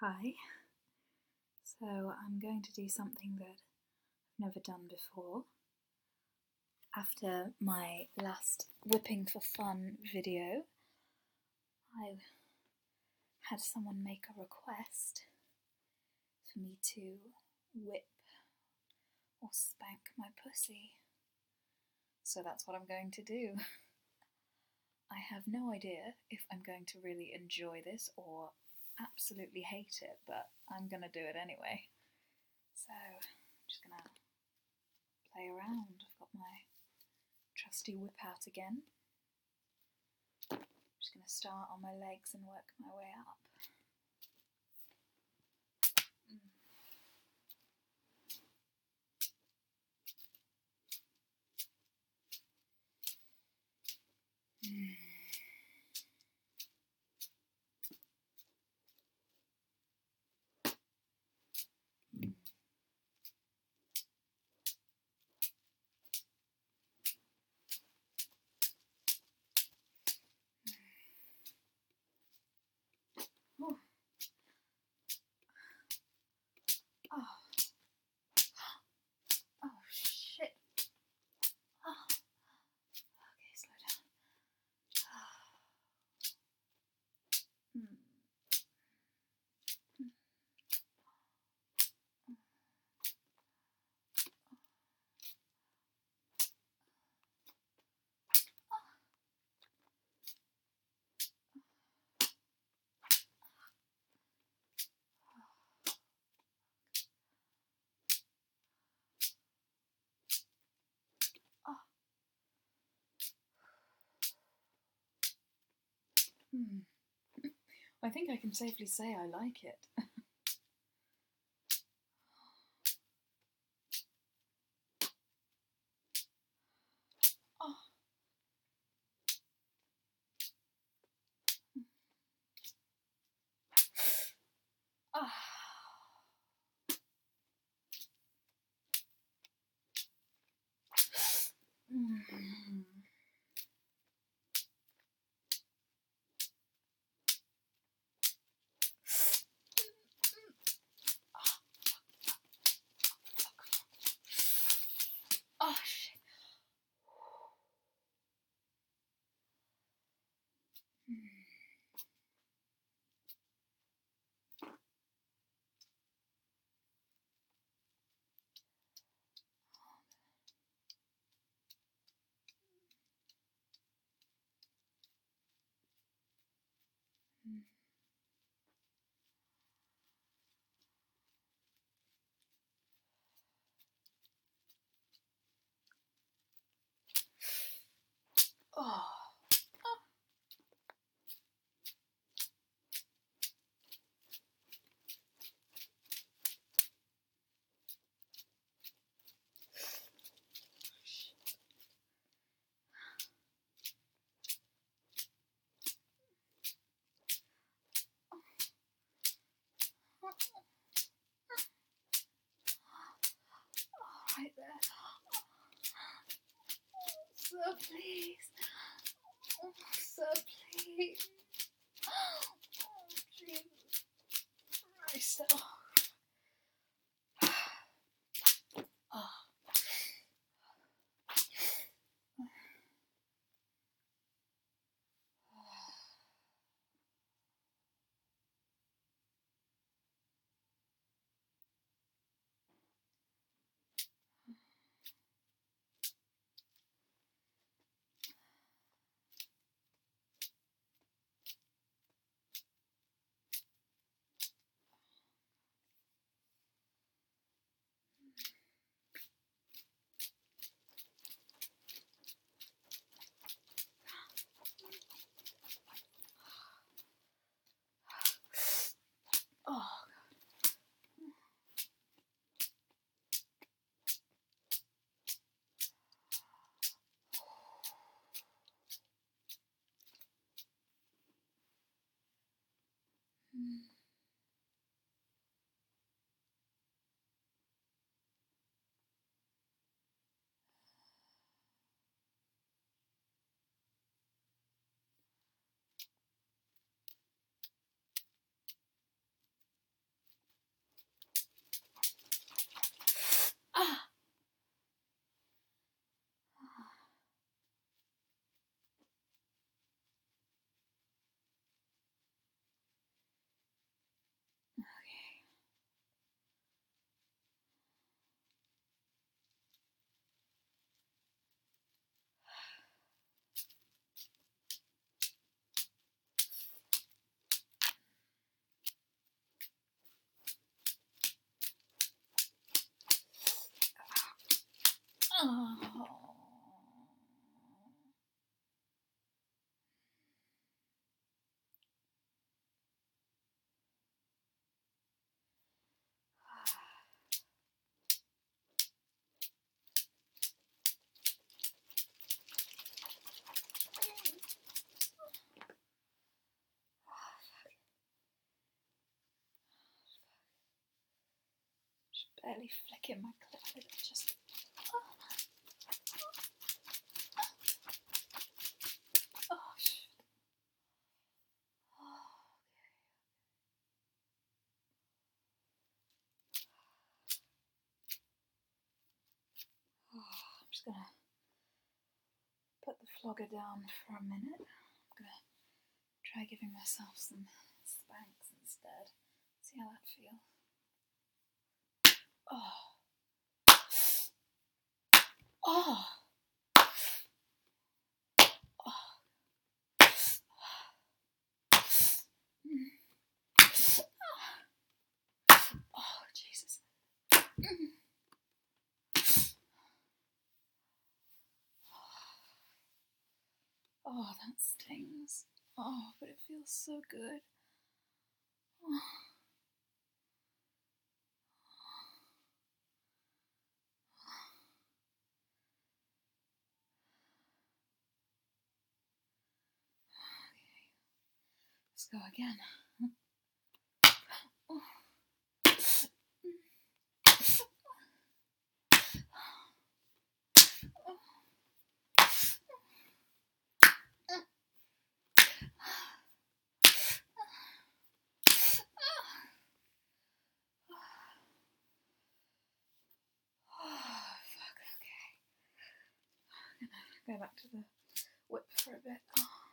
Hi. So I'm going to do something that I've never done before. After my last whipping for fun video, I had someone make a request for me to whip or spank my pussy. So that's what I'm going to do. I have no idea if I'm going to really enjoy this or absolutely hate it, but I'm gonna do it anyway. So I'm just gonna play around. I've got my trusty whip out again. I'm just gonna start on my legs and work my way up. Oh. Oh. Oh shit. Oh. Okay, slow down. Oh. I think I can safely say I like it. Oh. Oh. Oh shit. Oh. Right there. Sir, please. Oh, sir, please. Oh, Jesus Christ. Oh. barely flicking my clip with it, just... Oh, shit. I'm just gonna put the flogger down for a minute. I'm gonna try giving myself some spanks instead. See how that feels. Oh. Oh. Oh, Jesus. Oh, that stings. Oh, but it feels so good. Oh. Okay. Let's go again. Oh. Fuck, okay. I'm gonna go back to the whip for a bit.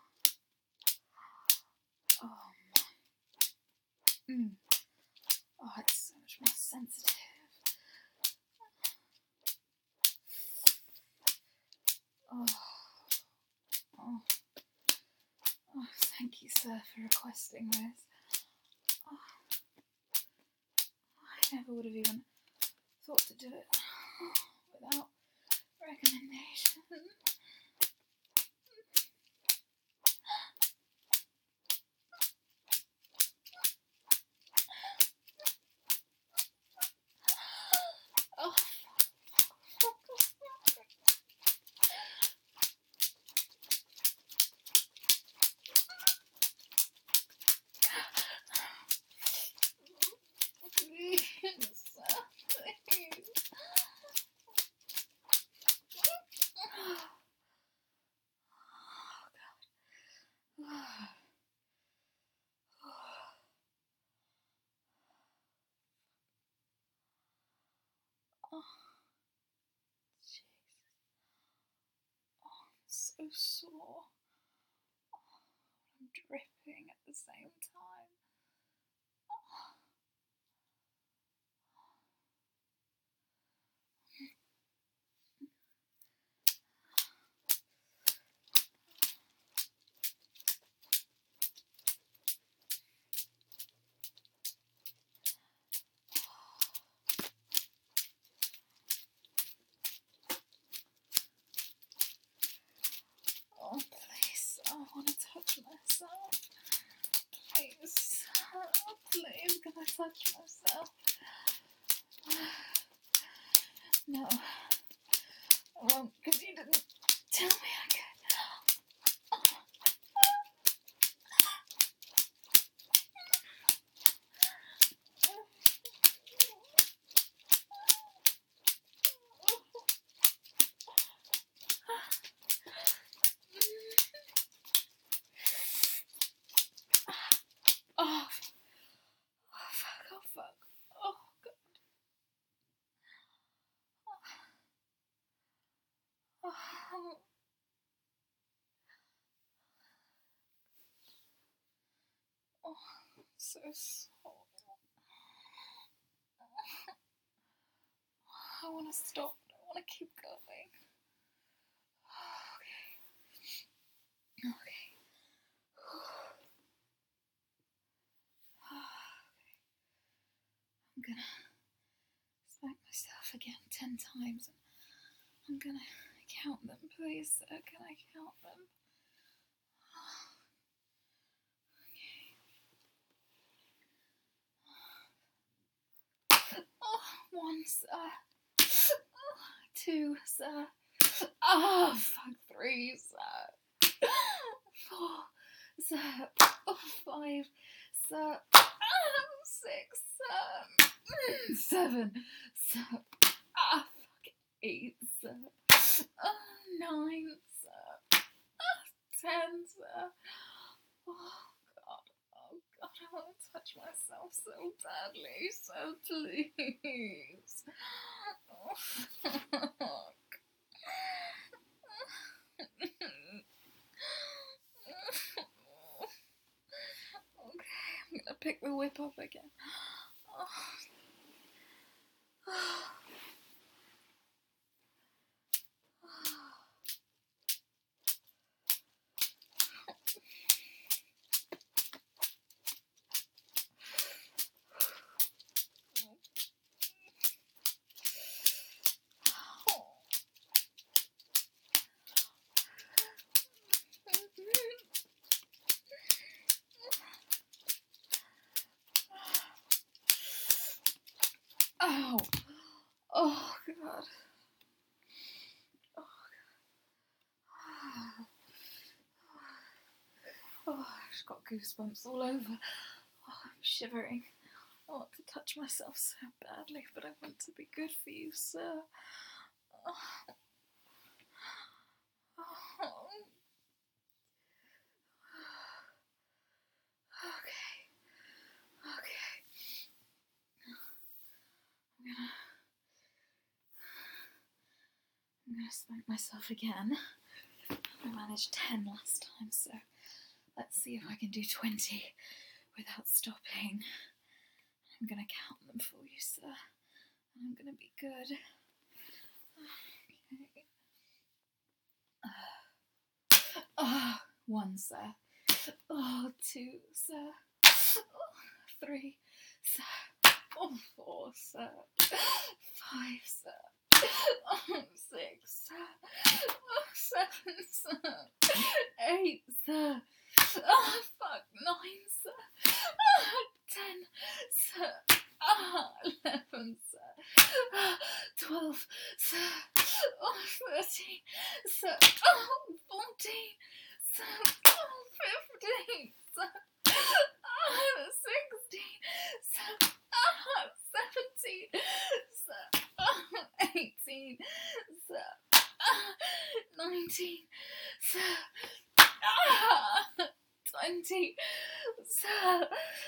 Oh, oh, it's so much more sensitive. Oh, oh, oh, thank you, sir, for requesting this. Oh, I never would have even thought to do it without recommendation. Oh. Please, please. Oh, God. Oh, Jesus. Oh, I'm so sore. Oh, I'm dripping at the same time. Oh. Oh, please, I want to touch myself. Please, oh, please, can I touch myself? No, I won't, because you didn't tell me I could. Oh, fuck, oh, fuck. Oh, God. Oh, oh, so sore. I want to stop. I don't want to keep going. Okay. Okay. I'm gonna smack myself again 10 times. I'm gonna count them, please, sir. Can I count them? Okay. Oh, 1, sir. Oh, 2, sir. Oh, fuck, 3, sir. 4, sir. Oh, 5, sir. 6, sir. 7, sir. 8, sir. 9, sir. 10, sir. Oh God, I want to touch myself so badly, so please. Okay, I'm gonna pick the whip up again. Ow! Oh God! Oh, I've just got goosebumps all over. Oh, I'm shivering. I want to touch myself so badly, but I want to be good for you, sir. Oh. Oh. Okay. I'm gonna spank myself again. I managed 10 last time, so let's see if I can do 20 without stopping. I'm gonna count them for you, sir, and I'm gonna be good. Okay. 1, sir. 2, sir. 3, sir. 4, sir. 5, sir. 6, sir. 7, sir. 8, sir. 9, sir. 10, sir. 11, sir. 12, sir. 13, sir. 14, sir. 15, sir. 16, sir. 17, sir. 18, sir. 19, sir. 20, sir.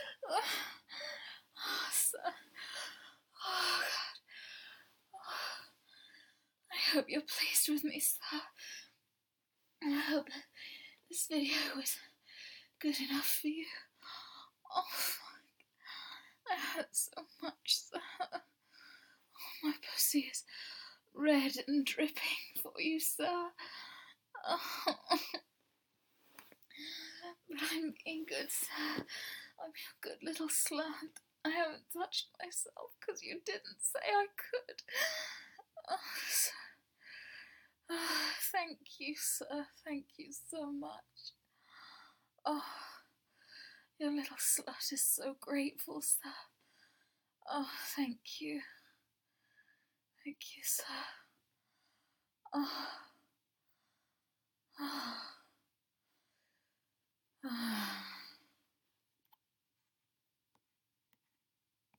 Sir. Oh, God. I hope you're pleased with me, sir. I hope that this video was good enough for you. Oh, fuck. I hurt so much, sir. Oh, my pussy is red and dripping for you, sir. Oh. But I'm being good, sir. I'm your good little slut. I haven't touched myself because you didn't say I could. Oh, sir. Oh, thank you, sir. Thank you so much. Oh, your little slut is so grateful, sir. Oh, thank you. Thank you, sir. Oh. Oh. Oh.